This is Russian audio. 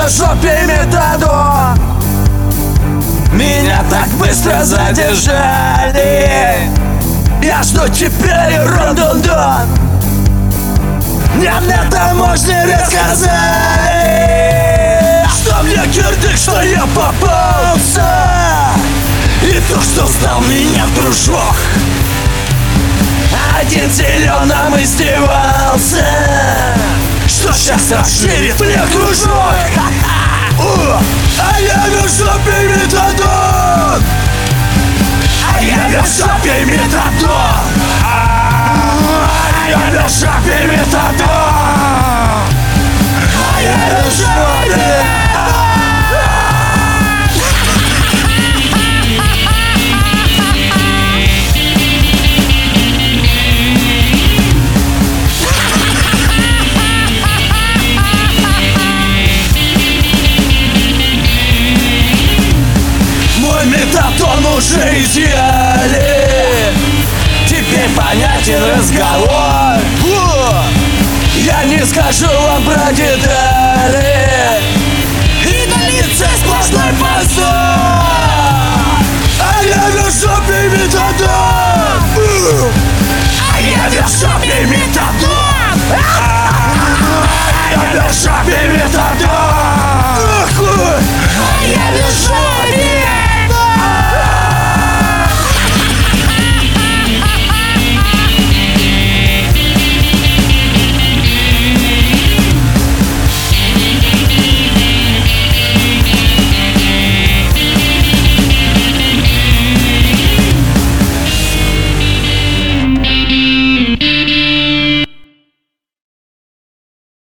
в жопе метадон. Меня так быстро задержали. Я жду теперь Рон-Дон-Дон. Мне на таможне рассказали, что мне кирдык, что я попался. И то, что сдал меня в дружок. Один зеленым издевался, что сейчас расширит мне кружок. А я в жопе метадон. А я в жопе метадон. А я в жопе метадон. А я в жопе. Метадон уже изъяли. Теперь понятен разговор. Я не скажу вам про детали. И на лице сплошной позор. А я в жопе метадон. А я в жопе.